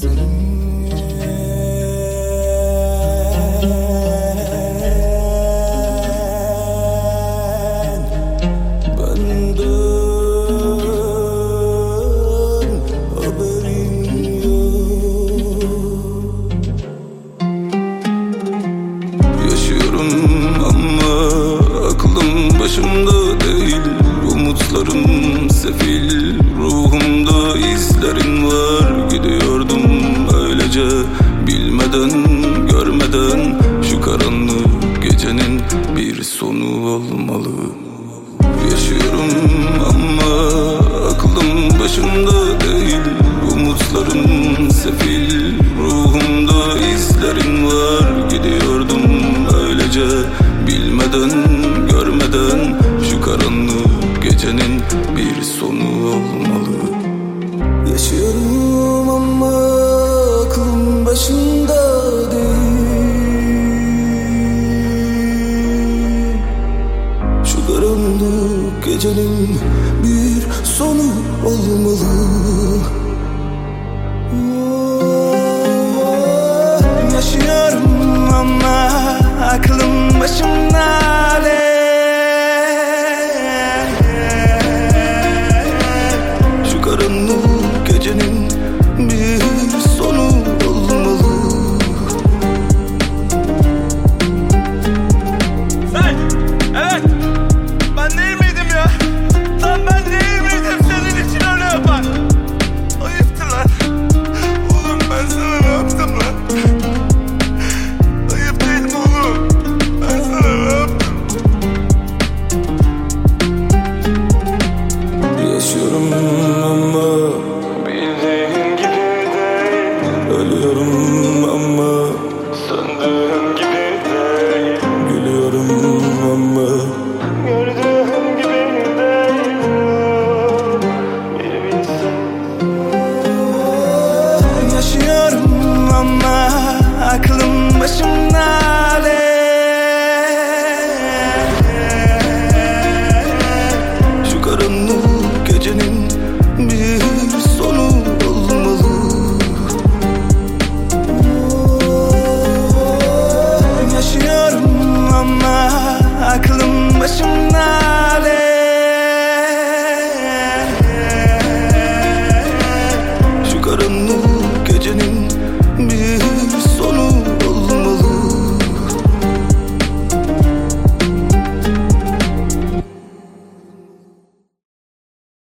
Başımda değil, umutlarım sefil. Ruhumda izlerin var. Gidiyordum öylece, bilmeden görmeden. Şu karanlık gecenin bir sonu olmalı. Yaşıyorum ama aklım başımda değil. Umutlarım sefil. Ruhumda izlerin var. Gidiyordum öylece, bilmeden görmeden. Şu karanlık gecenin bir sonu olmalı. Yaşıyorum ama aklım başımda değil. Şu karanlık gecenin bir sonu olmalı. Yaşıyorum ama aklım başımda